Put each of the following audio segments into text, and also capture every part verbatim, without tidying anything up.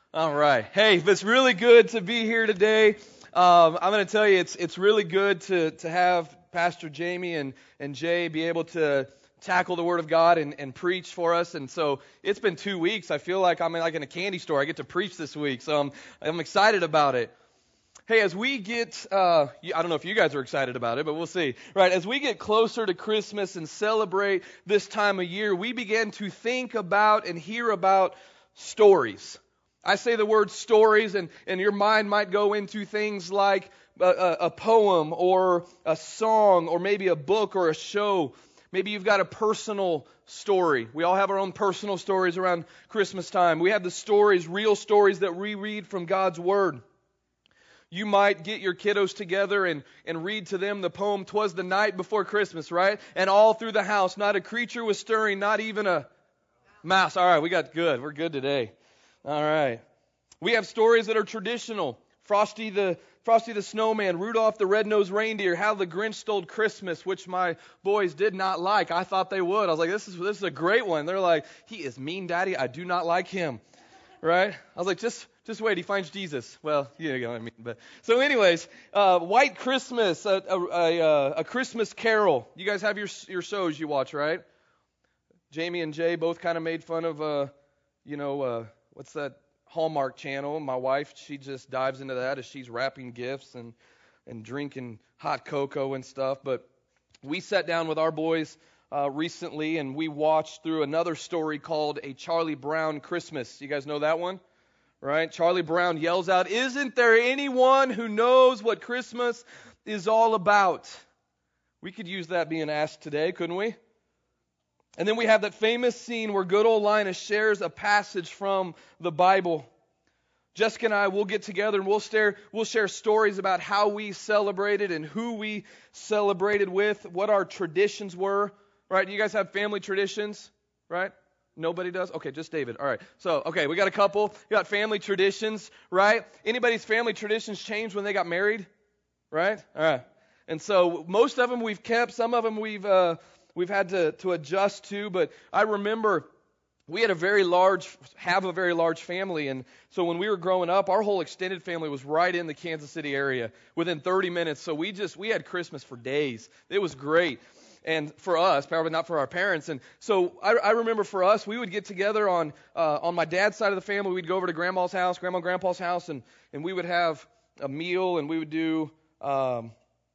All right. Hey, it's really good to be here today. Um, I'm going to tell you, it's it's really good to to have Pastor Jamie and and Jay be able to tackle the Word of God and, and preach for us. And so it's been two weeks. I feel like I'm in, like in a candy store. I get to preach this week, so I'm I'm excited about it. Hey, as we get, uh, I don't know if you guys are excited about it, but we'll see. Right, as we get closer to Christmas and celebrate this time of year, we begin to think about and hear about stories. I say the word stories, and, and your mind might go into things like a, a, a poem or a song or maybe a book or a show. Maybe you've got a personal story. We all have our own personal stories around Christmas time. We have the stories, real stories that we read from God's Word. You might get your kiddos together and, and read to them the poem, "'Twas the Night Before Christmas," right? And all through the house, not a creature was stirring, not even a mouse. All right, we got good. We're good today. All right. We have stories that are traditional. Frosty the Frosty the Snowman, Rudolph the Red-Nosed Reindeer, How the Grinch Stole Christmas, which my boys did not like. I thought they would. I was like, this is this is a great one. They're like, he is mean, Daddy. I do not like him. Right? I was like, just just wait. He finds Jesus. Well, you know what I mean. But so, anyways, uh, White Christmas, a, a, a, a Christmas Carol. You guys have your your shows you watch, right? Jamie and Jay both kind of made fun of, uh, you know, uh, what's that? Hallmark Channel. My wife, she just dives into that as she's wrapping gifts and and drinking hot cocoa and stuff. But we sat down with our boys uh, recently and we watched through another story called A Charlie Brown Christmas. You guys know that one? Right? Charlie Brown yells out, "Isn't there anyone who knows what Christmas is all about?" We could use that being asked today, couldn't we? And then we have that famous scene where good old Linus shares a passage from the Bible. Jessica and I will get together and we'll share, we'll share stories about how we celebrated and who we celebrated with, what our traditions were. Right? You guys have family traditions, right? Nobody does? Okay, just David. All right. So, okay, we got a couple. You got family traditions, right? Anybody's family traditions changed when they got married? Right? All right. And so most of them we've kept. Some of them we've... Uh, We've had to, to adjust to, but I remember we had a very large, have a very large family, and so when we were growing up, our whole extended family was right in the Kansas City area, within thirty minutes, so we just, we had Christmas for days. It was great, and for us, probably not for our parents, and so I, I remember for us, we would get together on, uh, on my dad's side of the family, we'd go over to Grandma's house, Grandma and Grandpa's house, and, and we would have a meal, and we would do, um,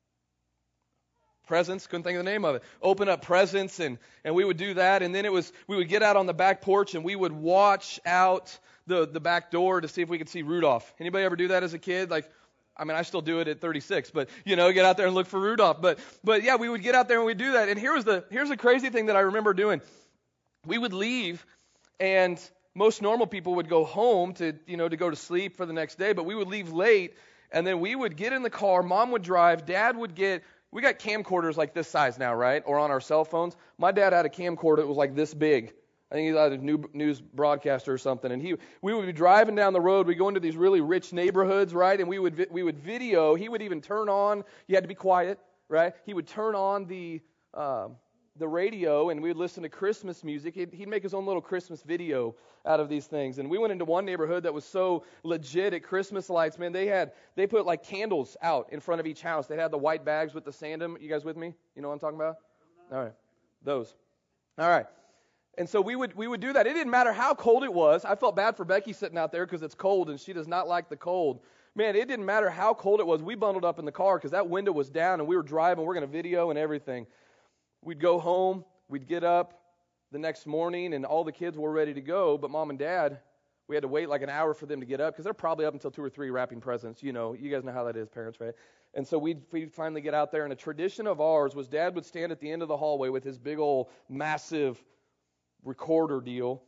presents, couldn't think of the name of it. Open up presents, and, and we would do that. And then it was we would get out on the back porch, and we would watch out the, the back door to see if we could see Rudolph. Anybody ever do that as a kid? Like, I mean, I still do it at thirty-six, but, you know, get out there and look for Rudolph. But, but yeah, we would get out there and we'd do that. And here was the here's the crazy thing that I remember doing. We would leave, and most normal people would go home to, you know, to go to sleep for the next day, but we would leave late, and then we would get in the car, Mom would drive, Dad would get... We got camcorders like this size now, right? Or on our cell phones. My dad had a camcorder that was like this big. I think he had a new news broadcaster or something. And he, we would be driving down the road. We go into these really rich neighborhoods, right? And we would we would video. He would even turn on. You had to be quiet, right? He would turn on the um, the radio, and we would listen to Christmas music. He'd, he'd make his own little Christmas video out of these things. And we went into one neighborhood that was so legit at Christmas lights, man. They had they put like candles out in front of each house. They had the white bags with the sandum. You guys with me? You know what I'm talking about? All right, those. All right. And so we would we would do that. It didn't matter how cold it was. I felt bad for Becky sitting out there because it's cold and she does not like the cold. Man, it didn't matter how cold it was. We bundled up in the car because that window was down and we were driving. We're going to video and everything. We'd go home. We'd get up the next morning and all the kids were ready to go. But Mom and Dad, we had to wait like an hour for them to get up because they're probably up until two or three wrapping presents. You know, you guys know how that is, parents, right? And so we'd, we'd finally get out there. And a tradition of ours was Dad would stand at the end of the hallway with his big old massive recorder deal.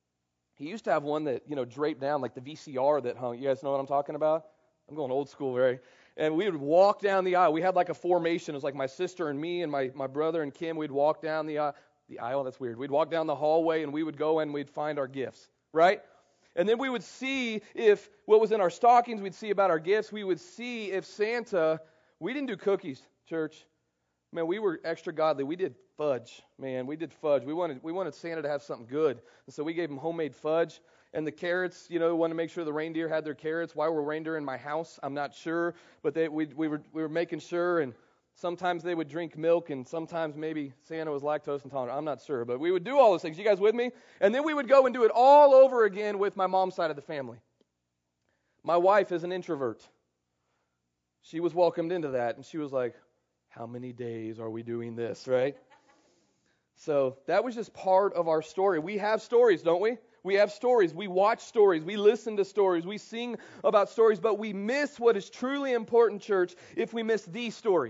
He used to have one that, you know, draped down like the V C R that hung. You guys know what I'm talking about? I'm going old school, right? And we would walk down the aisle. We had like a formation. It was like my sister and me and my, my brother and Kim. We'd walk down the aisle. The aisle, that's weird. We'd walk down the hallway and we would go and we'd find our gifts, right? And then we would see if what was in our stockings, we'd see about our gifts. We would see if Santa, we didn't do cookies, church. Man, we were extra godly. We did fudge, man. We did fudge. We wanted we wanted Santa to have something good. And so we gave him homemade fudge. and the carrots, you know, want to make sure the reindeer had their carrots. Why were reindeer in my house? I'm not sure, but they, we, we were we were making sure, and sometimes they would drink milk, and sometimes maybe Santa was lactose intolerant. I'm not sure, but we would do all those things. You guys with me? And then we would go and do it all over again with my mom's side of the family. My wife is an introvert. She was welcomed into that, and she was like, how many days are we doing this, right? So that was just part of our story. We have stories, don't we? We have stories. We watch stories. We listen to stories. We sing about stories, but we miss what is truly important, church, if we miss the story.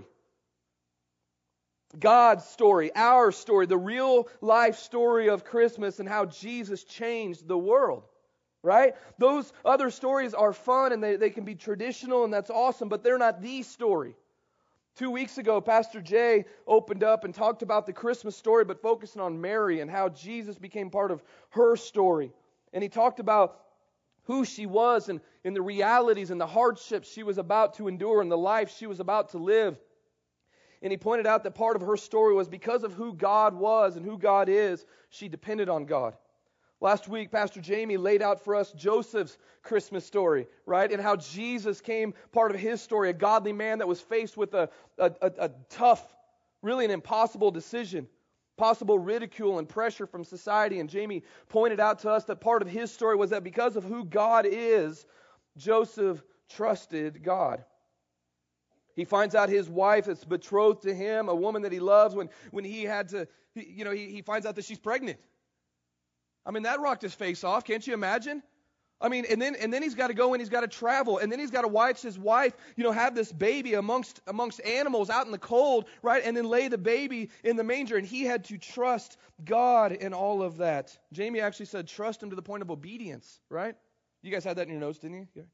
God's story, our story, the real life story of Christmas and how Jesus changed the world. Right? Those other stories are fun and they, they can be traditional and that's awesome, but they're not the story. Two weeks ago, Pastor Jay opened up and talked about the Christmas story, but focusing on Mary and how Jesus became part of her story. And he talked about who she was and, and the realities and the hardships she was about to endure and the life she was about to live. And he pointed out that part of her story was because of who God was and who God is, she depended on God. Last week, Pastor Jamie laid out for us Joseph's Christmas story, right? And how Jesus came part of his story, a godly man that was faced with a, a, a, a tough, really an impossible decision, possible ridicule and pressure from society. And Jamie pointed out to us that part of his story was that because of who God is, Joseph trusted God. He finds out his wife is betrothed to him, a woman that he loves, when, when he had to, you know, he, he finds out that she's pregnant. I mean, that rocked his face off. Can't you imagine? I mean, and then and then he's got to go and he's got to travel. And then he's got to watch his wife, you know, have this baby amongst amongst animals out in the cold, right? And then lay the baby in the manger. And he had to trust God in all of that. Jamie actually said trust him to the point of obedience, right? You guys had that in your notes, didn't you? Yeah.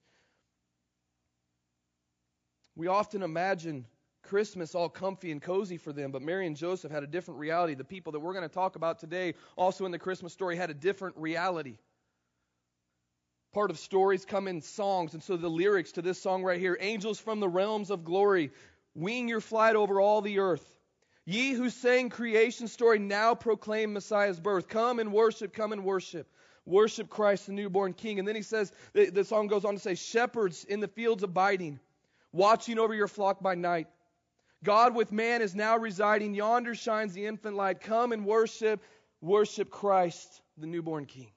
We often imagine Christmas all comfy and cozy for them, but Mary and Joseph had a different reality. The people that we're going to talk about today, also in the Christmas story, had a different reality. Part of stories come in songs, and so the lyrics to this song right here, angels from the realms of glory, wing your flight over all the earth. Ye who sang creation story, now proclaim Messiah's birth. Come and worship, come and worship. Worship Christ, the newborn King. And then he says, the, the song goes on to say, shepherds in the fields abiding, watching over your flock by night. God with man is now residing. Yonder shines the infant light. Come and worship, worship Christ, the newborn King.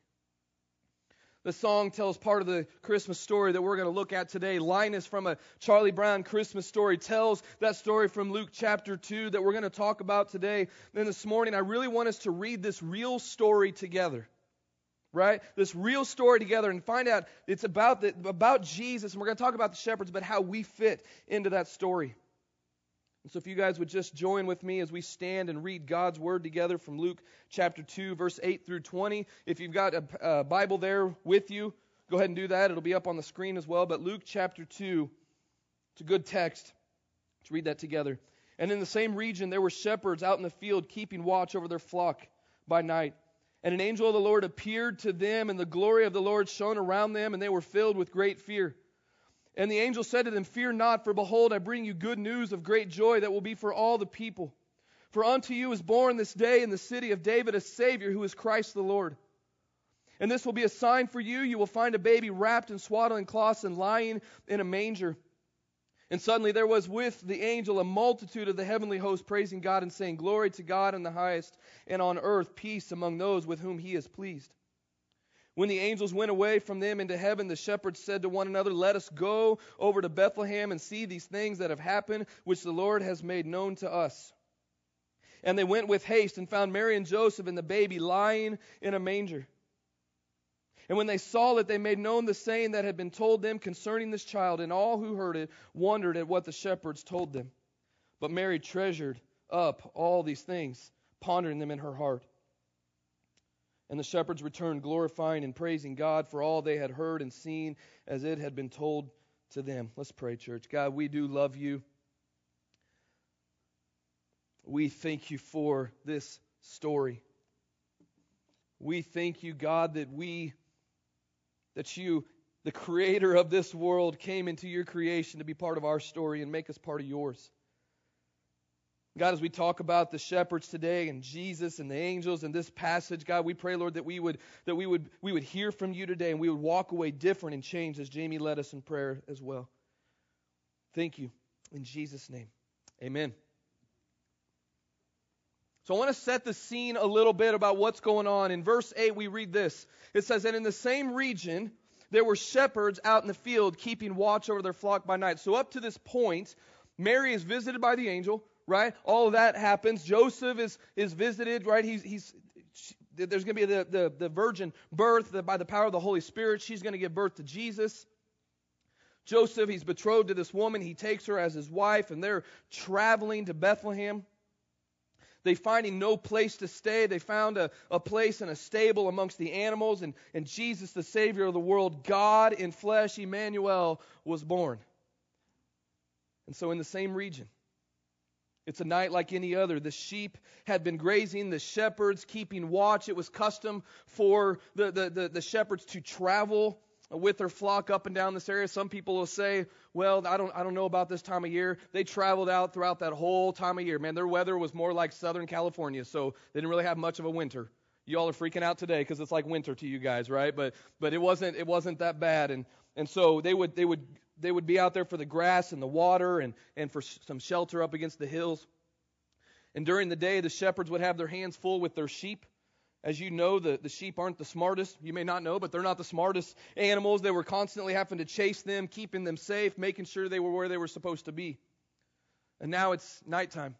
The song tells part of the Christmas story that we're going to look at today. Linus from a Charlie Brown Christmas story tells that story from Luke chapter two that we're going to talk about today. Then this morning, I really want us to read this real story together. Right? This real story together and find out it's about the, about Jesus. And we're going to talk about the shepherds, but how we fit into that story. And so if you guys would just join with me as we stand and read God's Word together from Luke chapter two, verse eight through twenty. If you've got a, a Bible there with you, go ahead and do that. It'll be up on the screen as well. But Luke chapter two, it's a good text. Let's read that together. And in the same region there were shepherds out in the field keeping watch over their flock by night. And an angel of the Lord appeared to them, and the glory of the Lord shone around them, and they were filled with great fear. And the angel said to them, fear not, for behold, I bring you good news of great joy that will be for all the people. For unto you is born this day in the city of David a Savior, who is Christ the Lord. And this will be a sign for you. You will find a baby wrapped in swaddling cloths and lying in a manger. And suddenly there was with the angel a multitude of the heavenly host praising God and saying, glory to God in the highest, and on earth peace among those with whom he is pleased. When the angels went away from them into heaven, the shepherds said to one another, let us go over to Bethlehem and see these things that have happened, which the Lord has made known to us. And they went with haste and found Mary and Joseph and the baby lying in a manger. And when they saw it, they made known the saying that had been told them concerning this child, and all who heard it wondered at what the shepherds told them. But Mary treasured up all these things, pondering them in her heart. And the shepherds returned, glorifying and praising God for all they had heard and seen as it had been told to them. Let's pray, church. God, we do love you. We thank you for this story. We thank you, God, that we, that you, the creator of this world, came into your creation to be part of our story and make us part of yours. God, as we talk about the shepherds today and Jesus and the angels in this passage, God, we pray, Lord, that we would that we would we would hear from you today and we would walk away different and changed as Jamie led us in prayer as well. Thank you. In Jesus' name. Amen. So I want to set the scene a little bit about what's going on. In verse eight, we read this. It says, and in the same region, there were shepherds out in the field keeping watch over their flock by night. So up to this point, Mary is visited by the angel, right? All of that happens. Joseph is, is visited, right? He's, he's, there's going to be the, the, the virgin birth that by the power of the Holy Spirit. She's going to give birth to Jesus. Joseph, he's betrothed to this woman. He takes her as his wife, and they're traveling to Bethlehem. They finding no place to stay. They found a, a place in a stable amongst the animals, and, and Jesus, the Savior of the world, God in flesh, Emmanuel, was born. And so in the same region, it's a night like any other. The sheep had been grazing, the shepherds keeping watch. It was custom for the, the, the, the shepherds to travel with their flock up and down this area. Some people will say, well, I don't I don't know about this time of year. They traveled out throughout that whole time of year. Man, their weather was more like Southern California, so they didn't really have much of a winter. Y'all are freaking out today because it's like winter to you guys, right? But but it wasn't it wasn't that bad. And and so they would they would they would be out there for the grass and the water and, and for some shelter up against the hills. And during the day, the shepherds would have their hands full with their sheep. As you know, the, the sheep aren't the smartest. You may not know, but they're not the smartest animals. They were constantly having to chase them, keeping them safe, making sure they were where they were supposed to be. And now it's nighttime.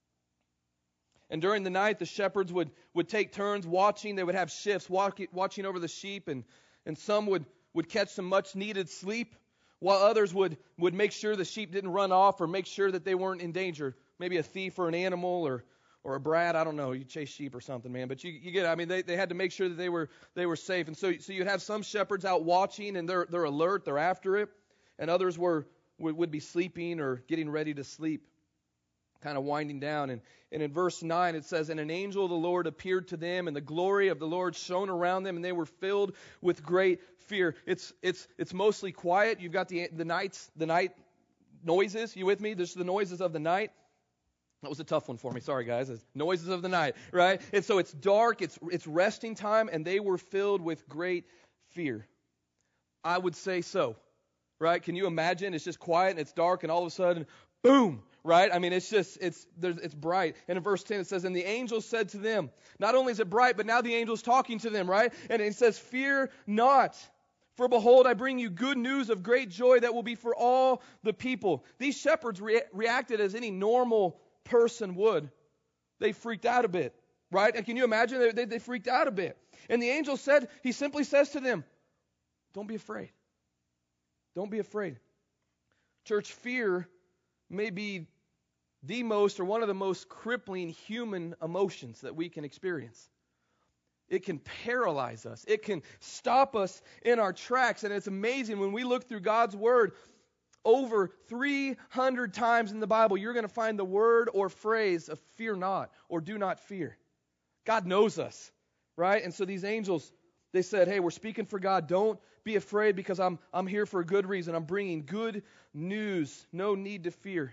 And during the night, the shepherds would, would take turns watching. They would have shifts walk, watching over the sheep, and, and some would, would catch some much-needed sleep, while others would, would make sure the sheep didn't run off or make sure that they weren't in danger. Maybe a thief or an animal or or a brat, I don't know, you chase sheep or something, man. But you, you get, I mean, they, they had to make sure that they were they were safe. And so so you'd have some shepherds out watching, and they're they're alert, they're after it, and others were would, would be sleeping or getting ready to sleep, kind of winding down. And, and in verse nine it says, and an angel of the Lord appeared to them, and the glory of the Lord shone around them, and they were filled with great fear. It's it's it's mostly quiet. You've got the the nights the night noises. You with me? There's the noises of the night. That was a tough one for me. Sorry, guys. It's noises of the night, right? And so it's dark, it's it's resting time, and they were filled with great fear. I would say so, right? Can you imagine? It's just quiet and it's dark, and all of a sudden, boom, right? I mean, it's just, it's there's, it's bright. And in verse ten it says, and the angel said to them, not only is it bright, but now the angel's talking to them, right? And it says, fear not. For behold, I bring you good news of great joy that will be for all the people. These shepherds re- reacted as any normal person would. They freaked out a bit, right? And can you imagine? They, they, they freaked out a bit. And the angel said, he simply says to them, don't be afraid. Don't be afraid. Church, fear may be the most or one of the most crippling human emotions that we can experience. It can paralyze us. It can stop us in our tracks. And it's amazing when we look through God's Word. Over three hundred times in the Bible, you're going to find the word or phrase of fear not or do not fear. God knows us, right? And so these angels, they said, hey, we're speaking for God. Don't be afraid because I'm, I'm here for a good reason. I'm bringing good news. No need to fear.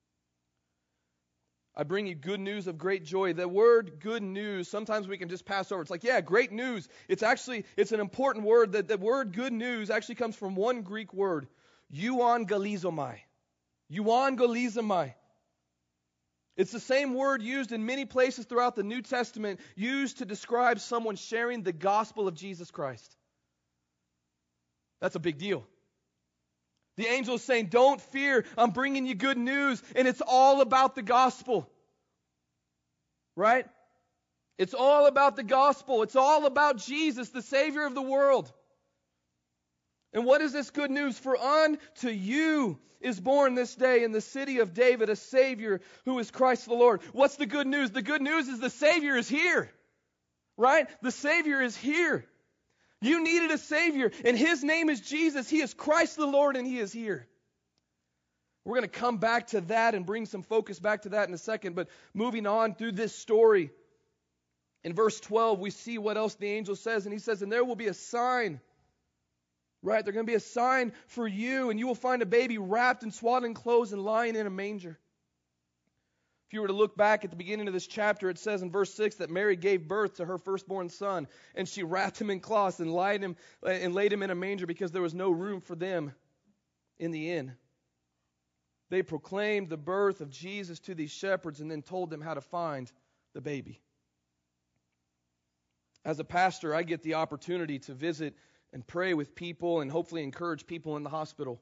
I bring you good news of great joy. The word good news, sometimes we can just pass over. It's like, yeah, great news. It's actually, it's an important word. That the word good news actually comes from one Greek word. Euangelizomai. Euangelizomai. It's the same word used in many places throughout the New Testament, used to describe someone sharing the gospel of Jesus Christ. That's a big deal. The angel is saying, don't fear, I'm bringing you good news, and it's all about the gospel. Right? It's all about the gospel. It's all about Jesus, the Savior of the world. And what is this good news? For unto you is born this day in the city of David a Savior who is Christ the Lord. What's the good news? The good news is the Savior is here. Right? The Savior is here. You needed a Savior, and His name is Jesus. He is Christ the Lord, and He is here. We're going to come back to that and bring some focus back to that in a second. But moving on through this story, in verse twelve, we see what else the angel says. And he says, and there will be a sign. Right, there's going to be a sign for you, and you will find a baby wrapped in swaddling clothes and lying in a manger. If you were to look back at the beginning of this chapter, it says in verse six that Mary gave birth to her firstborn son, and she wrapped him in cloths and laid him, and laid him in a manger because there was no room for them in the inn. They proclaimed the birth of Jesus to these shepherds and then told them how to find the baby. As a pastor, I get the opportunity to visit and pray with people and hopefully encourage people in the hospital.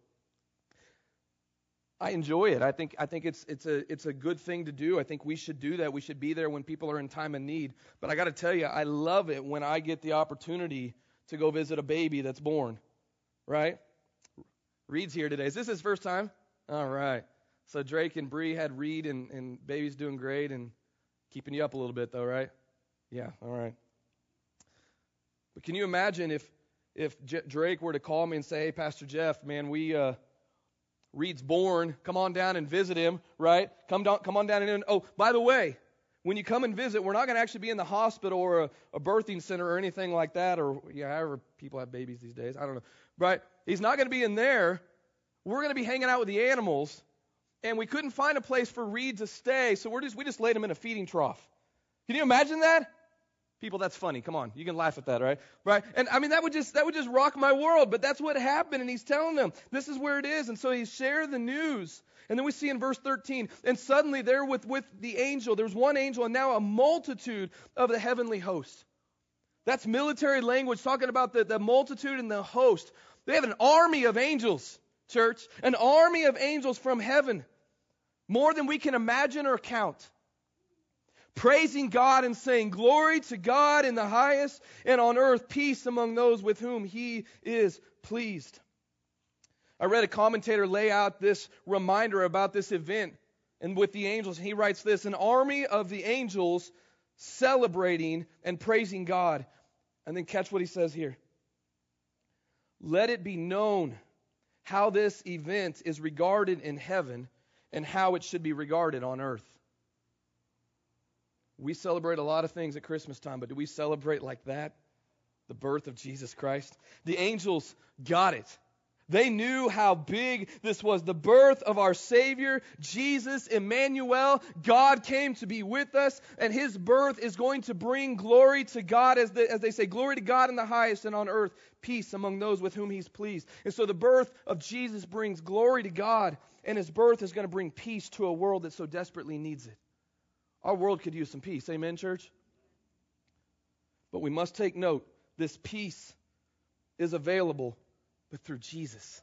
I enjoy it. I think I think it's it's a it's a good thing to do. I think we should do that. We should be there when people are in time of need. But I got to tell you, I love it when I get the opportunity to go visit a baby that's born. Right? Reed's here today. Is this his first time? All right. So Drake and Bree had Reed, and, and baby's doing great and keeping you up a little bit though, right? Yeah. All right. But can you imagine if if J- Drake were to call me and say, "Hey, Pastor Jeff, man, we uh, Reed's born. Come on down and visit him, right? Come down, come on down and in. Oh, by the way, when you come and visit, we're not going to actually be in the hospital or a, a birthing center or anything like that, or yeah, however people have babies these days. I don't know, right? He's not going to be in there. We're going to be hanging out with the animals, and we couldn't find a place for Reed to stay, so we're just we just laid him in a feeding trough. Can you imagine that? People, that's funny. Come on, you can laugh at that, right? Right? And I mean, that would just that would just rock my world. But that's what happened, and he's telling them this is where it is. And so he shared the news. And then we see in verse thirteen, and suddenly there with with the angel, there was one angel, and now a multitude of the heavenly host. That's military language talking about the, the multitude and the host. They have an army of angels, church, an army of angels from heaven, more than we can imagine or count. Praising God and saying, "Glory to God in the highest, and on earth peace among those with whom He is pleased." I read a commentator lay out this reminder about this event and with the angels. And he writes this: an army of the angels celebrating and praising God. And then catch what he says here. Let it be known how this event is regarded in heaven and how it should be regarded on earth. We celebrate a lot of things at Christmas time, but do we celebrate like that? The birth of Jesus Christ? The angels got it. They knew how big this was. The birth of our Savior, Jesus, Emmanuel. God came to be with us, and His birth is going to bring glory to God, as, the, as they say, glory to God in the highest, and on earth, peace among those with whom He's pleased. And so the birth of Jesus brings glory to God, and His birth is going to bring peace to a world that so desperately needs it. Our world could use some peace. Amen, church? But we must take note, this peace is available, but through Jesus.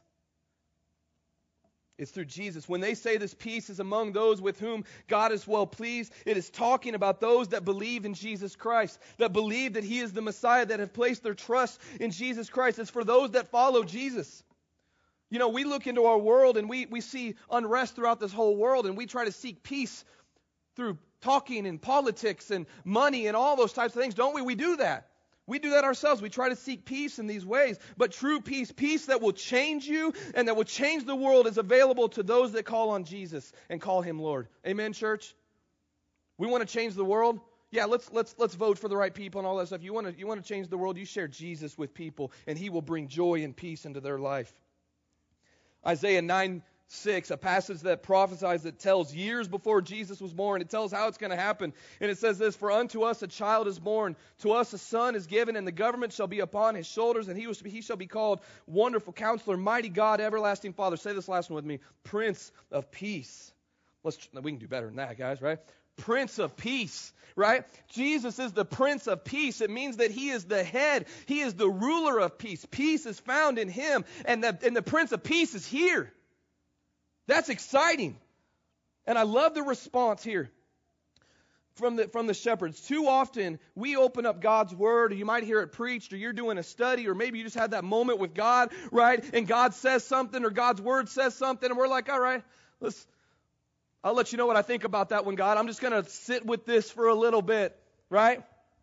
It's through Jesus. When they say this peace is among those with whom God is well pleased, it is talking about those that believe in Jesus Christ, that believe that He is the Messiah, that have placed their trust in Jesus Christ. It's for those that follow Jesus. You know, we look into our world and we, we see unrest throughout this whole world, and we try to seek peace through talking and politics and money and all those types of things, don't we? We do that. We do that ourselves. We try to seek peace in these ways. But true peace, peace that will change you and that will change the world, is available to those that call on Jesus and call Him Lord. Amen, church? We want to change the world? Yeah, let's let's let's vote for the right people and all that stuff. You want to you want to change the world? You share Jesus with people, and He will bring joy and peace into their life. Isaiah nine six, a passage that prophesies, that tells years before Jesus was born. It tells how it's going to happen. And it says this: "For unto us a child is born, to us a son is given, and the government shall be upon His shoulders, and he, was, he shall be called Wonderful Counselor, Mighty God, Everlasting Father." Say this last one with me: Prince of Peace. Let's, we can do better than that, guys, right? Prince of Peace, right? Jesus is the Prince of Peace. It means that He is the head. He is the ruler of peace. Peace is found in Him, and the, and the Prince of Peace is here. That's exciting. And I love the response here from the, from the shepherds. Too often, we open up God's Word, or you might hear it preached, or you're doing a study, or maybe you just had that moment with God, right? And God says something, or God's Word says something, and we're like, all right, let's, I'll let you know what I think about that one, God. I'm just going to sit with this for a little bit, right?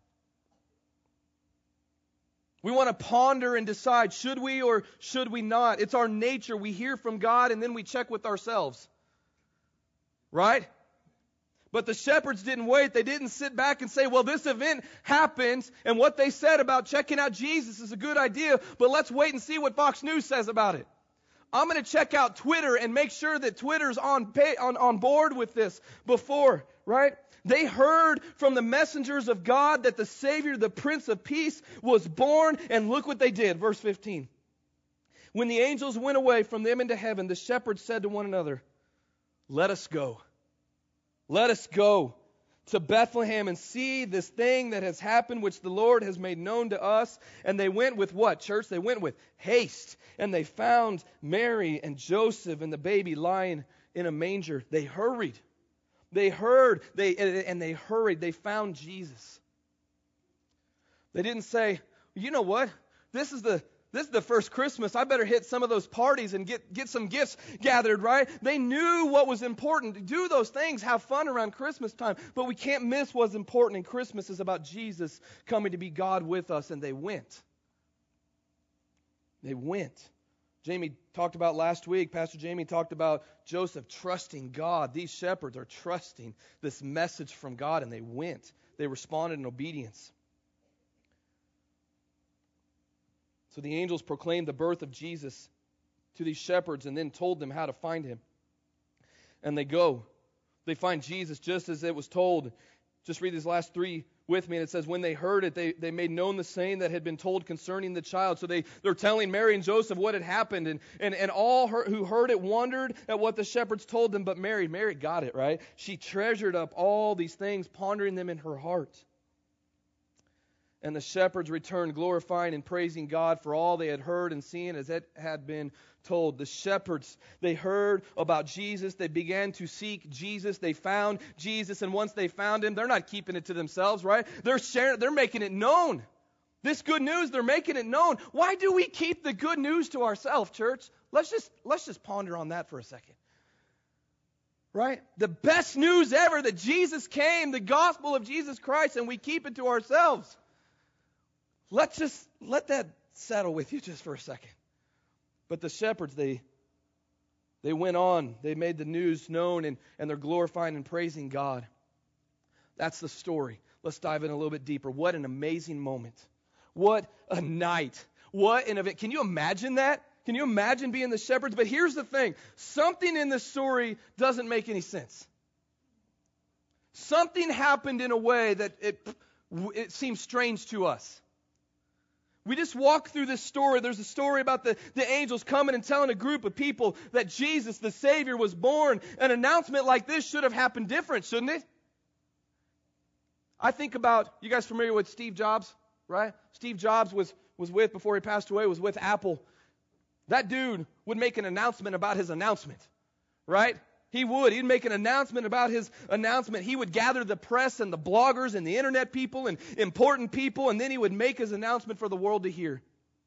We want to ponder and decide, should we or should we not? It's our nature. We hear from God and then we check with ourselves. Right? But the shepherds didn't wait. They didn't sit back and say, well, this event happened, and what they said about checking out Jesus is a good idea, but let's wait and see what Fox News says about it. I'm going to check out Twitter and make sure that Twitter's on pay, on, on board with this before, right? They heard from the messengers of God that the Savior, the Prince of Peace, was born, and look what they did. Verse fifteen. When the angels went away from them into heaven, the shepherds said to one another, "Let us go. Let us go to Bethlehem and see this thing that has happened, which the Lord has made known to us." And they went with what, church? They went with haste. And they found Mary and Joseph and the baby lying in a manger. They hurried. They heard, they and they hurried. They found Jesus. They didn't say, "You know what? This is the This is the first Christmas. I better hit some of those parties and get, get some gifts gathered," right? They knew what was important. Do those things. Have fun around Christmas time. But we can't miss what's important. And Christmas is about Jesus coming to be God with us. And they went. They went. Jamie talked about last week, Pastor Jamie talked about Joseph trusting God. These shepherds are trusting this message from God. And they went. They responded in obedience. So the angels proclaimed the birth of Jesus to these shepherds and then told them how to find him. And they go. They find Jesus just as it was told. Just read these last three with me. And it says, when they heard it, they, they made known the saying that had been told concerning the child. So they, they're telling Mary and Joseph what had happened. And, and, and all her, who heard it wondered at what the shepherds told them. But Mary, Mary got it, right? She treasured up all these things, pondering them in her heart. And the shepherds returned, glorifying and praising God for all they had heard and seen as it had been told. The shepherds, they heard about Jesus. They began to seek Jesus. They found Jesus. And once they found him, they're not keeping it to themselves, right? They're sharing, they're making it known. This good news, they're making it known. Why do we keep the good news to ourselves, church? Let's just, let's just ponder on that for a second. Right? The best news ever that Jesus came, the gospel of Jesus Christ, and we keep it to ourselves. Let's just let that settle with you just for a second. But the shepherds, they they went on. They made the news known, and, and they're glorifying and praising God. That's the story. Let's dive in a little bit deeper. What an amazing moment. What a night. What an event. Can you imagine that? Can you imagine being the shepherds? But here's the thing. Something in this story doesn't make any sense. Something happened in a way that it, it seems strange to us. We just walk through this story. There's a story about the, the angels coming and telling a group of people that Jesus, the Savior, was born. An announcement like this should have happened different, shouldn't it? I think about, you guys familiar with Steve Jobs, right? Steve Jobs was, was with, before he passed away, was with Apple. That dude would make an announcement about his announcement, right? He would. He'd make an announcement about his announcement. He would gather the press and the bloggers and the internet people and important people, and then he would make his announcement for the world to hear.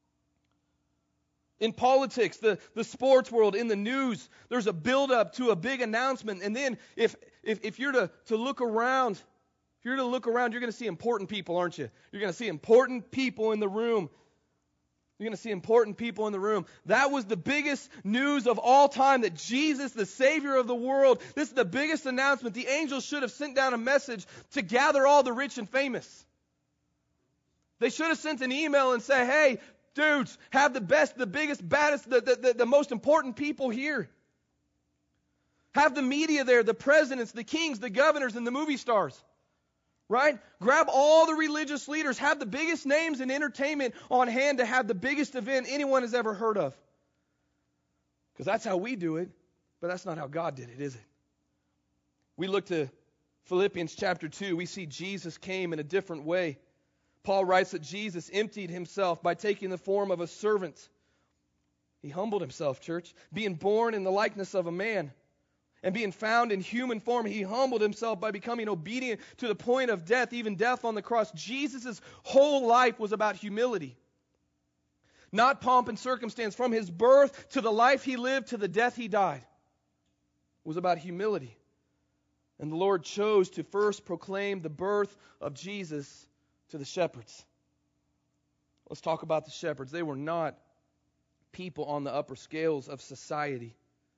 In politics, the, the sports world, in the news, there's a build-up to a big announcement. And then if if, if you're to, to look around, if you're to look around, you're going to see important people, aren't you? You're going to see important people in the room. You're going to see important people in the room. That was the biggest news of all time, that Jesus, the Savior of the world, this is the biggest announcement. The angels should have sent down a message to gather all the rich and famous. They should have sent an email and say, hey, dudes, have the best, the biggest, baddest, the, the, the, the most important people here. Have the media there, the presidents, the kings, the governors, and the movie stars. Right? Grab all the religious leaders. Have the biggest names in entertainment on hand to have the biggest event anyone has ever heard of. Because that's how we do it. But that's not how God did it, is it? We look to Philippians chapter two. We see Jesus came in a different way. Paul writes that Jesus emptied himself by taking the form of a servant. He humbled himself, church. Being born in the likeness of a man. And being found in human form, he humbled himself by becoming obedient to the point of death, even death on the cross. Jesus' whole life was about humility. Not pomp and circumstance. From his birth to the life he lived to the death he died. It was about humility. And the Lord chose to first proclaim the birth of Jesus to the shepherds. Let's talk about the shepherds. They were not people on the upper scales of society.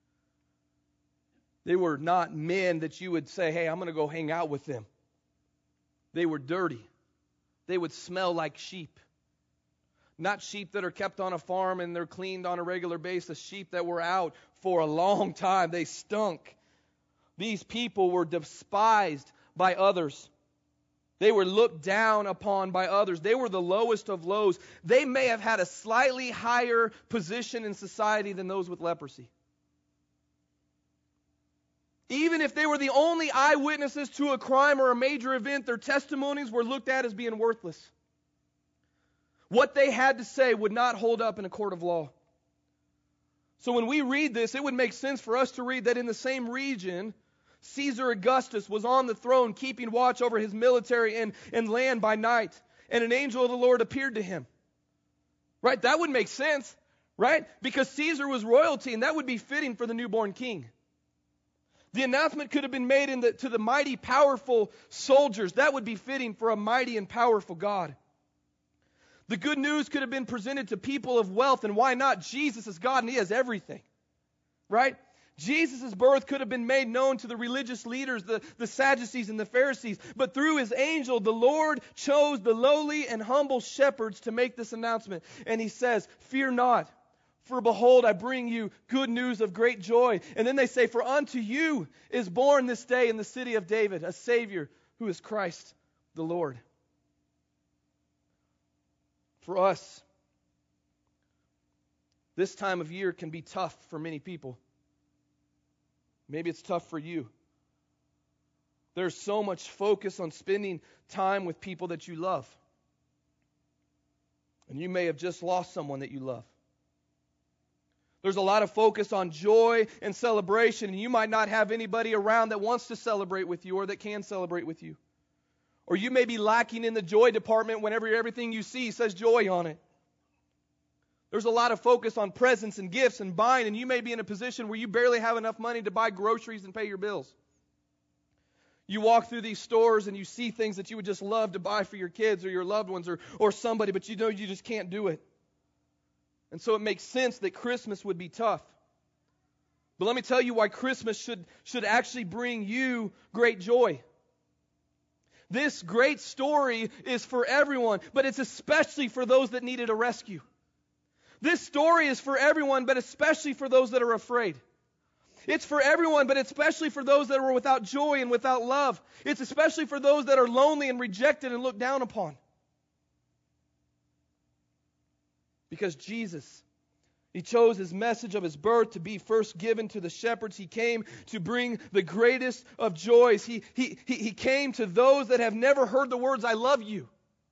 They were not men that you would say, hey, I'm going to go hang out with them. They were dirty. They would smell like sheep. Not sheep that are kept on a farm and they're cleaned on a regular basis. Sheep that were out for a long time. They stunk. These people were despised by others. They were looked down upon by others. They were the lowest of lows. They may have had a slightly higher position in society than those with leprosy. Even if they were the only eyewitnesses to a crime or a major event, their testimonies were looked at as being worthless. What they had to say would not hold up in a court of law. So when we read this, it would make sense for us to read that in the same region, Caesar Augustus was on the throne, keeping watch over his military and, and land by night. And an angel of the Lord appeared to him. Right? That would make sense. Right? Because Caesar was royalty, and that would be fitting for the newborn king. The announcement could have been made in the, to the mighty, powerful soldiers. That would be fitting for a mighty and powerful God. The good news could have been presented to people of wealth, and why not? Jesus is God, and He has everything. Right? Jesus' birth could have been made known to the religious leaders, the, the Sadducees and the Pharisees. But through His angel, the Lord chose the lowly and humble shepherds to make this announcement. And He says, "Fear not. For behold, I bring you good news of great joy." And then they say, "For unto you is born this day in the city of David a Savior, who is Christ the Lord." For us, this time of year can be tough for many people. Maybe it's tough for you. There's so much focus on spending time with people that you love. And you may have just lost someone that you love. There's a lot of focus on joy and celebration, and you might not have anybody around that wants to celebrate with you or that can celebrate with you. Or you may be lacking in the joy department whenever everything you see says joy on it. There's a lot of focus on presents and gifts and buying, and you may be in a position where you barely have enough money to buy groceries and pay your bills. You walk through these stores and you see things that you would just love to buy for your kids or your loved ones or, or somebody, but you know you just can't do it. And so it makes sense that Christmas would be tough. But let me tell you why Christmas should, should actually bring you great joy. This great story is for everyone, but it's especially for those that needed a rescue. This story is for everyone, but especially for those that are afraid. It's for everyone, but especially for those that are without joy and without love. It's especially for those that are lonely and rejected and looked down upon. Because Jesus, He chose His message of His birth to be first given to the shepherds. He came to bring the greatest of joys. He, he, he, he came to those that have never heard the words, "I love you."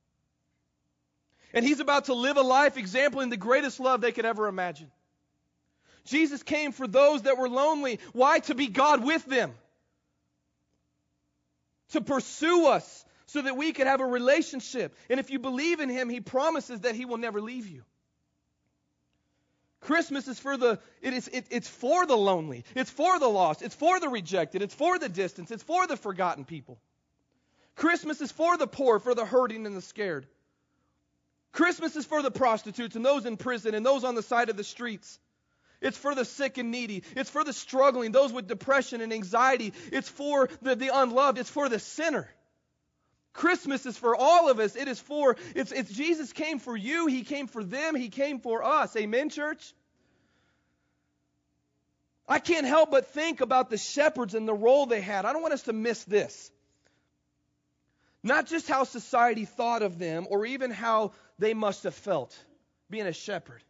And He's about to live a life exempling the greatest love they could ever imagine. Jesus came for those that were lonely. Why? To be God with them. To pursue us so that we could have a relationship. And if you believe in Him, He promises that He will never leave you. Christmas is for the, it is, it, it's for the lonely. It's for the lost. It's for the rejected. It's for the distant. It's for the forgotten people. Christmas is for the poor, for the hurting and the scared. Christmas is for the prostitutes and those in prison and those on the side of the streets. It's for the sick and needy. It's for the struggling, those with depression and anxiety. It's for the, the unloved. It's for the sinner. Christmas is for all of us. It is for, it's, it's Jesus came for you. He came for them. He came for us. Amen, church? I can't help but think about the shepherds and the role they had. I don't want us to miss this. Not just how society thought of them or even how they must have felt being a shepherd.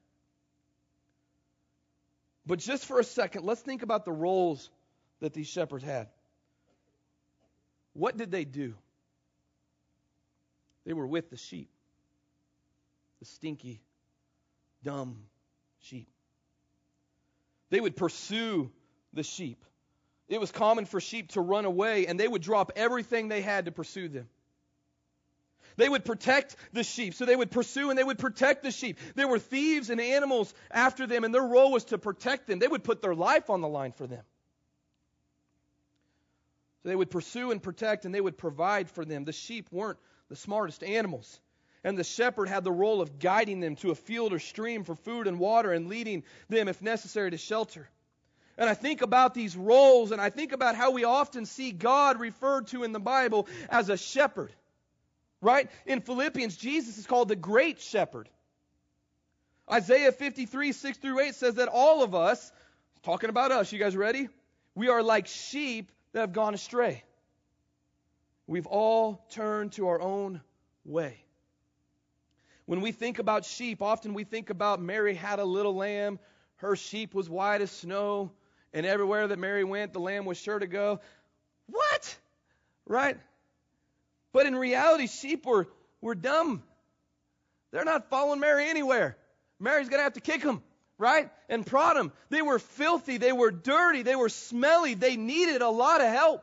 But just for a second, let's think about the roles that these shepherds had. What did they do? They were with the sheep. The stinky, dumb sheep. They would pursue the sheep. It was common for sheep to run away, and they would drop everything they had to pursue them. They would protect the sheep, so they would pursue and they would protect the sheep. There were thieves and animals after them, and their role was to protect them. They would put their life on the line for them. So they would pursue and protect, and they would provide for them. The sheep weren't the smartest animals, and the shepherd had the role of guiding them to a field or stream for food and water and leading them, if necessary, to shelter. And I think about these roles, and I think about how we often see God referred to in the Bible as a shepherd. Right? In Philippians, Jesus is called the great shepherd. Isaiah fifty-three, six through eight says that all of us, talking about us, you guys ready? We are like sheep that have gone astray. We've all turned to our own way. When we think about sheep, often we think about Mary had a little lamb, her sheep was white as snow, and everywhere that Mary went, the lamb was sure to go. What? Right? But in reality, sheep were, were dumb. They're not following Mary anywhere. Mary's going to have to kick them, right? And prod them. They were filthy. They were dirty. They were smelly. They needed a lot of help.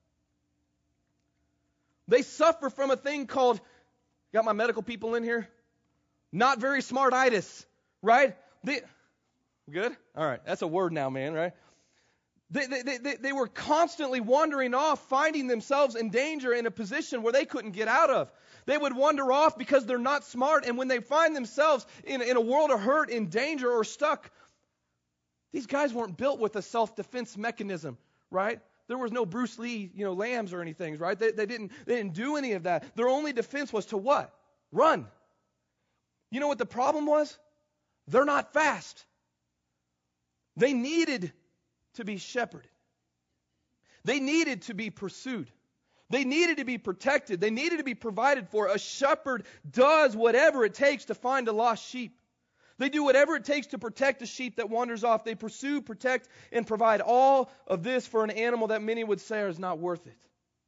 They suffer from a thing called, got my medical people in here? Not very smartitis, right? They, good? All right. That's a word now, man, right? They, they, they, they were constantly wandering off, finding themselves in danger in a position where they couldn't get out of. They would wander off because they're not smart, and when they find themselves in, in a world of hurt, in danger, or stuck, these guys weren't built with a self-defense mechanism, right? There was no Bruce Lee, you know, lambs or anything, right? They, they didn't they didn't do any of that. Their only defense was to what? Run. You know what the problem was? They're not fast. They needed to be shepherded. They needed to be pursued. They needed to be protected. They needed to be provided for. A shepherd does whatever it takes to find a lost sheep. They do whatever it takes to protect a sheep that wanders off. They pursue, protect, and provide all of this for an animal that many would say is not worth it.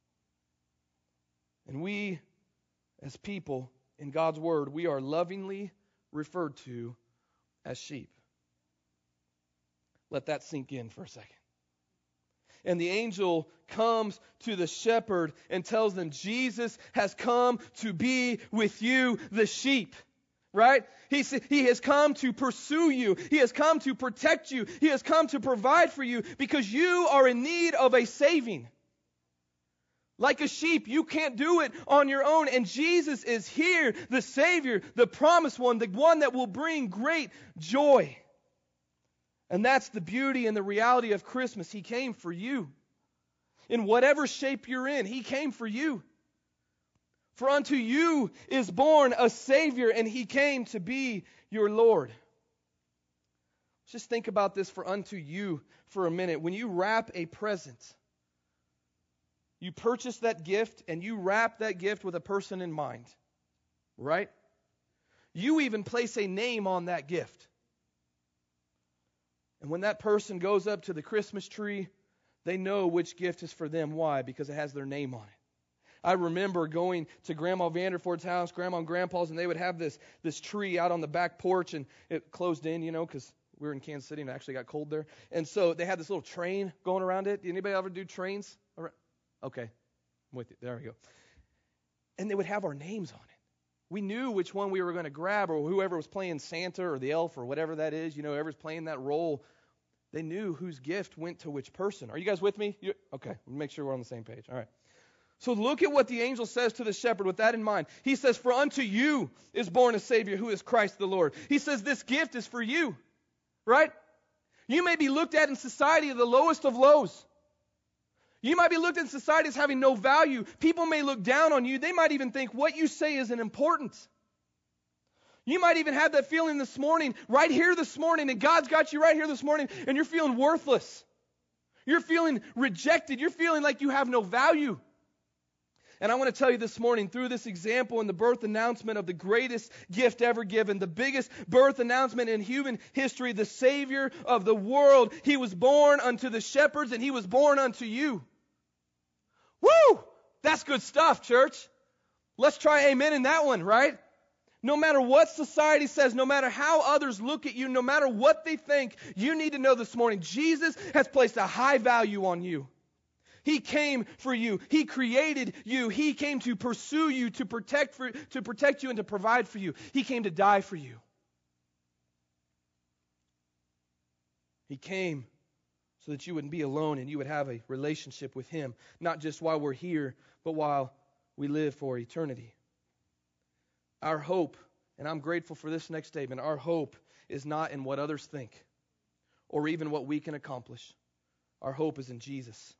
And we, as people, in God's Word, we are lovingly referred to as sheep. Let that sink in for a second. And the angel comes to the shepherd and tells them, Jesus has come to be with you, the sheep. Right? He, he has come to pursue you. He has come to protect you. He has come to provide for you because you are in need of a saving. Like a sheep, you can't do it on your own. And Jesus is here, the Savior, the promised one, the one that will bring great joy. And that's the beauty and the reality of Christmas. He came for you. In whatever shape you're in, He came for you. For unto you is born a Savior, and He came to be your Lord. Let's just think about this for unto you for a minute. When you wrap a present, you purchase that gift, and you wrap that gift with a person in mind. Right? You even place a name on that gift. And when that person goes up to the Christmas tree, they know which gift is for them. Why? Because it has their name on it. I remember going to Grandma Vanderford's house, Grandma and Grandpa's, and they would have this, this tree out on the back porch, and it closed in, you know, because we were in Kansas City and it actually got cold there. And so they had this little train going around it. Did anybody ever do trains? Okay, I'm with you. There we go. And they would have our names on it. We knew which one we were going to grab, or whoever was playing Santa or the elf or whatever that is, you know, whoever's playing that role, they knew whose gift went to which person. Are you guys with me? You, okay, make sure we're on the same page. All right. So look at what the angel says to the shepherd with that in mind. He says, for unto you is born a Savior who is Christ the Lord. He says this gift is for you, right? You may be looked at in society as the lowest of lows. You might be looked at in society as having no value. People may look down on you. They might even think what you say isn't important. You might even have that feeling this morning, right here this morning, and God's got you right here this morning, and you're feeling worthless. You're feeling rejected. You're feeling like you have no value. And I want to tell you this morning, through this example in the birth announcement of the greatest gift ever given, the biggest birth announcement in human history, the Savior of the world, He was born unto the shepherds, and He was born unto you. Woo! That's good stuff, church. Let's try amen in that one, right? No matter what society says, no matter how others look at you, no matter what they think, you need to know this morning, Jesus has placed a high value on you. He came for you. He created you. He came to pursue you, to protect for, to protect you and to provide for you. He came to die for you. He came so that you wouldn't be alone and you would have a relationship with Him, not just while we're here, but while we live for eternity. Our hope, and I'm grateful for this next statement, our hope is not in what others think or even what we can accomplish. Our hope is in Jesus.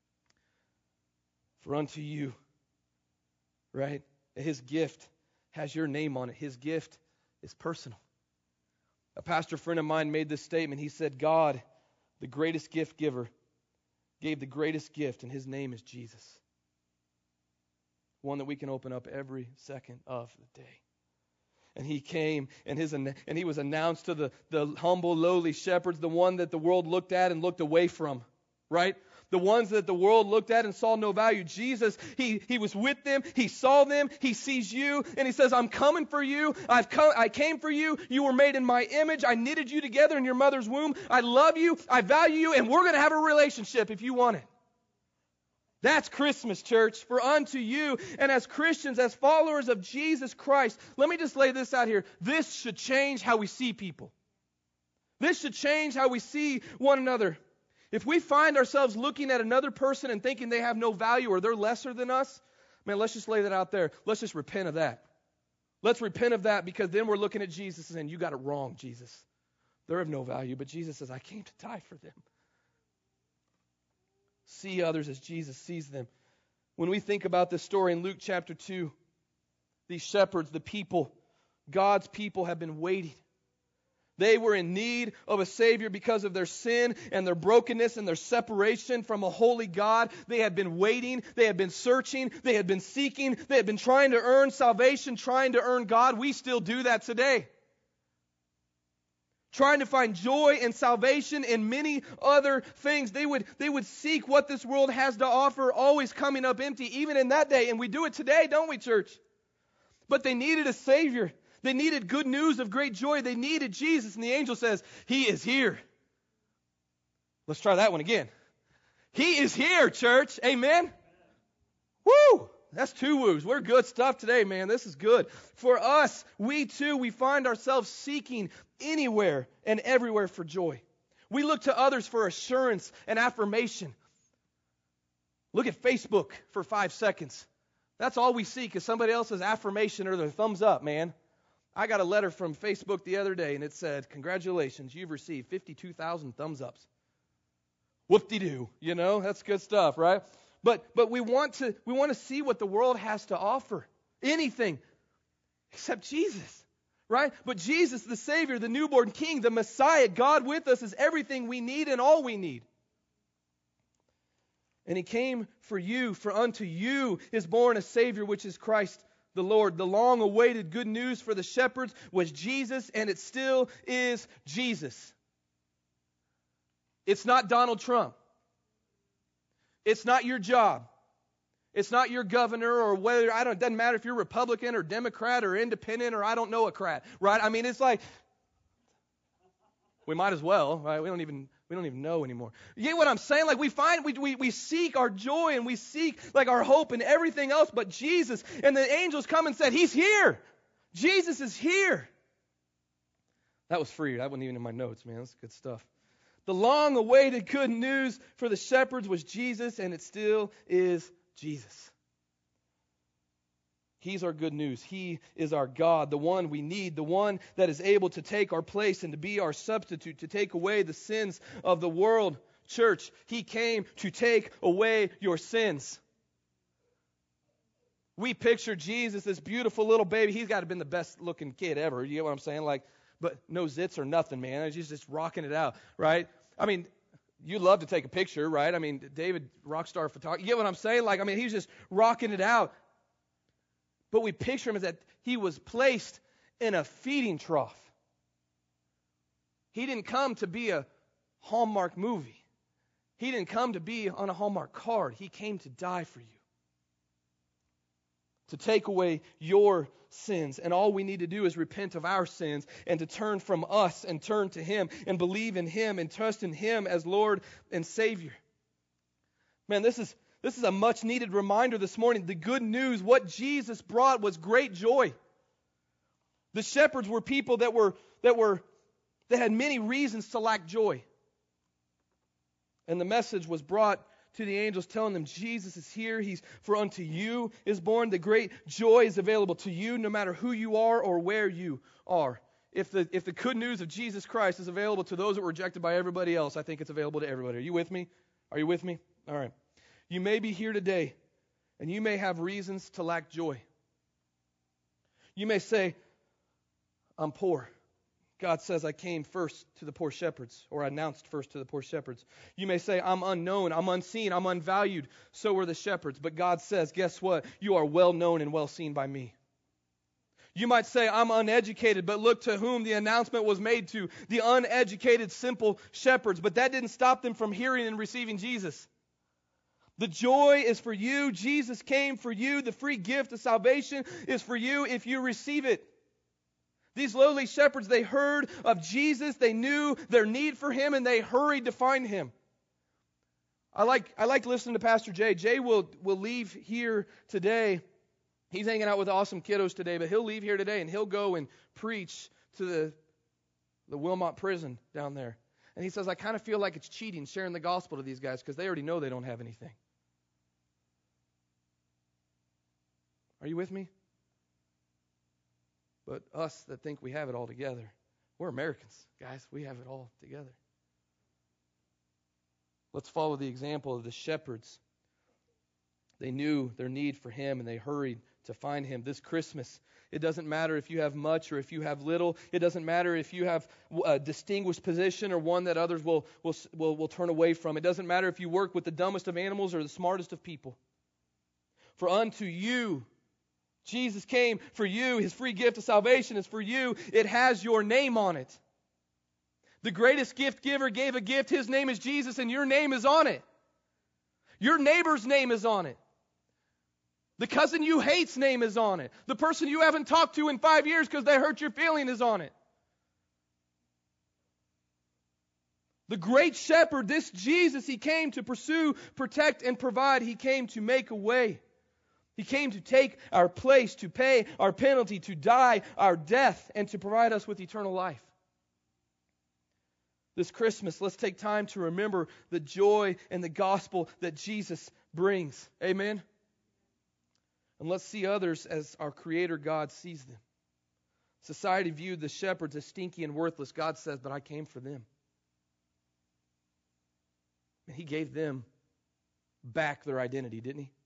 For unto you, right? His gift has your name on it. His gift is personal. A pastor friend of mine made this statement. He said, God, the greatest gift giver, gave the greatest gift, and his name is Jesus. One that we can open up every second of the day. And he came, and his and he was announced to the, the humble, lowly shepherds, the one that the world looked at and looked away from, right? The ones that the world looked at and saw no value. Jesus, he, he was with them. He saw them. He sees you, and he says, I'm coming for you. I've come, I came for you. You were made in my image. I knitted you together in your mother's womb. I love you. I value you, and we're going to have a relationship if you want it. That's Christmas, church, for unto you. And as Christians, as followers of Jesus Christ, let me just lay this out here. This should change how we see people. This should change how we see one another. If we find ourselves looking at another person and thinking they have no value or they're lesser than us, man, let's just lay that out there. Let's just repent of that. Let's repent of that, because then we're looking at Jesus and saying, you got it wrong, Jesus. They're of no value. But Jesus says, I came to die for them. See others as Jesus sees them. When we think about this story in Luke chapter two, these shepherds, the people, God's people, have been waiting. They were in need of a Savior because of their sin and their brokenness and their separation from a holy God. They had been waiting. They had been searching. They had been seeking. They had been trying to earn salvation, trying to earn God. We still do that today. Trying to find joy and salvation in many other things. They would, they would seek what this world has to offer, always coming up empty, even in that day. And we do it today, don't we, church? But they needed a Savior. They needed good news of great joy. They needed Jesus. And the angel says, He is here. Let's try that one again. He is here, church. Amen? Woo! That's two woos. We're good stuff today, man. This is good. For us, we too, we find ourselves seeking anywhere and everywhere for joy. We look to others for assurance and affirmation. Look at Facebook for five seconds. That's all we seek is somebody else's affirmation or their thumbs up, man. I got a letter from Facebook the other day, and it said, congratulations, you've received fifty-two thousand thumbs ups. Whoop-de-doo. You know, that's good stuff, right? But but we want to we want to see what the world has to offer. Anything except Jesus, right? But Jesus, the Savior, the newborn King, the Messiah, God with us, is everything we need and all we need. And He came for you, for unto you is born a Savior, which is Christ the Lord. The long-awaited good news for the shepherds was Jesus, and it still is Jesus. It's not Donald Trump. It's not your job. It's not your governor or whether, I don't, it doesn't matter if you're Republican or Democrat or independent or I don't know a crat, right? I mean, it's like, we might as well, right? We don't even, we don't even know anymore. You get what I'm saying? Like we find, we, we, we seek our joy and we seek like our hope and everything else but Jesus. And the angels come and said, He's here. Jesus is here. That was free. That wasn't even in my notes, man. That's good stuff. The long-awaited good news for the shepherds was Jesus, and it still is Jesus. He's our good news. He is our God, the one we need, the one that is able to take our place and to be our substitute, to take away the sins of the world. Church, He came to take away your sins. We picture Jesus, this beautiful little baby. He's got to have been the best-looking kid ever. You get what I'm saying? Like, but no zits or nothing, man. He's just rocking it out, right? I mean, you love to take a picture, right? I mean, David, rock star photographer. You get what I'm saying? Like, I mean, he's just rocking it out. But we picture him as that he was placed in a feeding trough. He didn't come to be a Hallmark movie. He didn't come to be on a Hallmark card. He came to die for you. To take away your sins. And all we need to do is repent of our sins and to turn from us and turn to Him and believe in Him and trust in Him as Lord and Savior. Man, this is this is a much needed reminder this morning. The good news, what Jesus brought was great joy. The shepherds were people that were that were that had many reasons to lack joy. And the message was brought to the angels telling them Jesus is here. He's for unto you is born. The great joy is available to you no matter who you are or where you are. If the if the good news of Jesus Christ is available to those that were rejected by everybody else, I think it's available to everybody. Are you with me? Are you with me? All right. You may be here today and you may have reasons to lack joy. You may say, I'm poor. God says, I came first to the poor shepherds, or I announced first to the poor shepherds. You may say, I'm unknown, I'm unseen, I'm unvalued. So are the shepherds. But God says, guess what? You are well known and well seen by me. You might say, I'm uneducated, but look to whom the announcement was made to, the uneducated, simple shepherds. But that didn't stop them from hearing and receiving Jesus. The joy is for you. Jesus came for you. The free gift of salvation is for you if you receive it. These lowly shepherds, they heard of Jesus, they knew their need for Him, and they hurried to find Him. I like I like listening to Pastor Jay. Jay will, will leave here today. He's hanging out with awesome kiddos today, but he'll leave here today and he'll go and preach to the, the Wilmot prison down there. And he says, I kind of feel like it's cheating sharing the gospel to these guys because they already know they don't have anything. Are you with me? But us that think we have it all together, we're Americans, guys. We have it all together. Let's follow the example of the shepherds. They knew their need for Him, and they hurried to find Him. This Christmas, it doesn't matter if you have much or if you have little. It doesn't matter if you have a distinguished position or one that others will, will, will, will turn away from. It doesn't matter if you work with the dumbest of animals or the smartest of people. For unto you, Jesus came for you. His free gift of salvation is for you. It has your name on it. The greatest gift giver gave a gift. His name is Jesus, and your name is on it. Your neighbor's name is on it. The cousin you hate's name is on it. The person you haven't talked to in five years because they hurt your feeling is on it. The great shepherd, this Jesus, He came to pursue, protect, and provide. He came to make a way. He came to take our place, to pay our penalty, to die our death, and to provide us with eternal life. This Christmas, let's take time to remember the joy and the gospel that Jesus brings. Amen? And let's see others as our Creator God sees them. Society viewed the shepherds as stinky and worthless. God says, but I came for them. And He gave them back their identity, didn't He?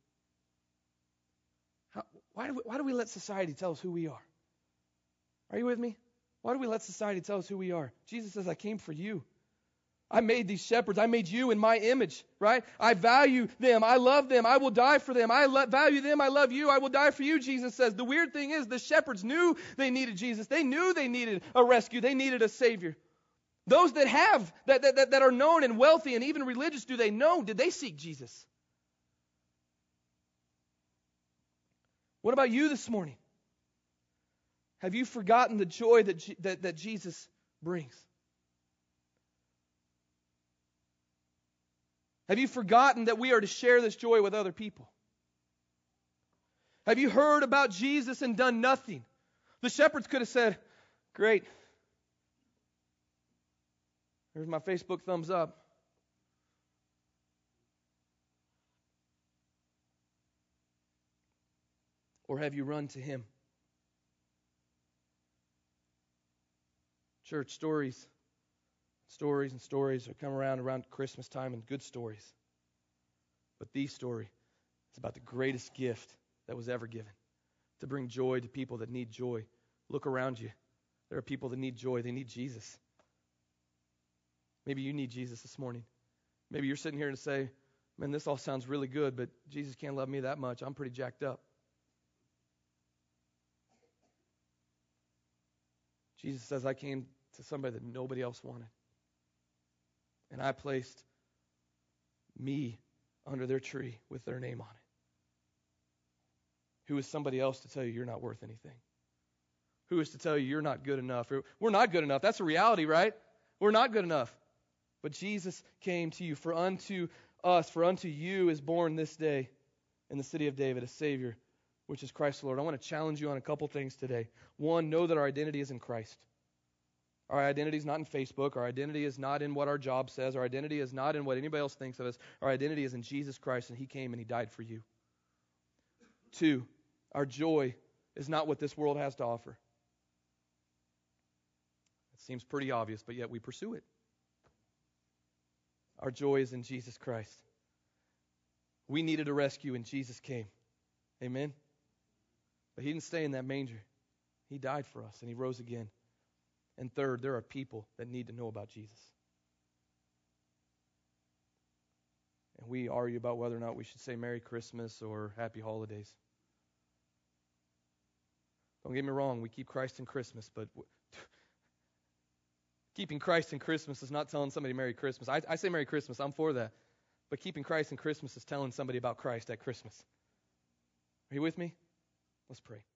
How, why, do we, why do we let society tell us who we are? Are you with me? Why do we let society tell us who we are? Jesus says, I came for you. I made these shepherds. I made you in my image, right? I value them. I love them. I will die for them. I lo- value them. I love you. I will die for you, Jesus says. The weird thing is the shepherds knew they needed Jesus. They knew they needed a rescue. They needed a Savior. Those that have, that, that, that are known and wealthy and even religious, do they know? Did they seek Jesus? What about you this morning? Have you forgotten the joy that, G- that, that Jesus brings? Have you forgotten that we are to share this joy with other people? Have you heard about Jesus and done nothing? The shepherds could have said, great. There's my Facebook thumbs up. Or have you run to Him? Church, stories, stories and stories are come around around Christmas time, and good stories. But the story is about the greatest gift that was ever given, to bring joy to people that need joy. Look around you. There are people that need joy. They need Jesus. Maybe you need Jesus this morning. Maybe you're sitting here and say, man, this all sounds really good, but Jesus can't love me that much. I'm pretty jacked up. Jesus says, I came to somebody that nobody else wanted. And I placed me under their tree with their name on it. Who is somebody else to tell you you're not worth anything? Who is to tell you you're not good enough? We're not good enough. That's a reality, right? We're not good enough. But Jesus came to you. For unto us, for unto you is born this day in the city of David a Savior, which is Christ the Lord. I want to challenge you on a couple things today. One, know that our identity is in Christ. Our identity is not in Facebook. Our identity is not in what our job says. Our identity is not in what anybody else thinks of us. Our identity is in Jesus Christ, and He came and He died for you. Two, our joy is not what this world has to offer. It seems pretty obvious, but yet we pursue it. Our joy is in Jesus Christ. We needed a rescue, and Jesus came. Amen? But He didn't stay in that manger. He died for us, and He rose again. And third, there are people that need to know about Jesus. And we argue about whether or not we should say Merry Christmas or Happy Holidays. Don't get me wrong, we keep Christ in Christmas, but keeping Christ in Christmas is not telling somebody Merry Christmas. I, I say Merry Christmas, I'm for that. But keeping Christ in Christmas is telling somebody about Christ at Christmas. Are you with me? Let's pray.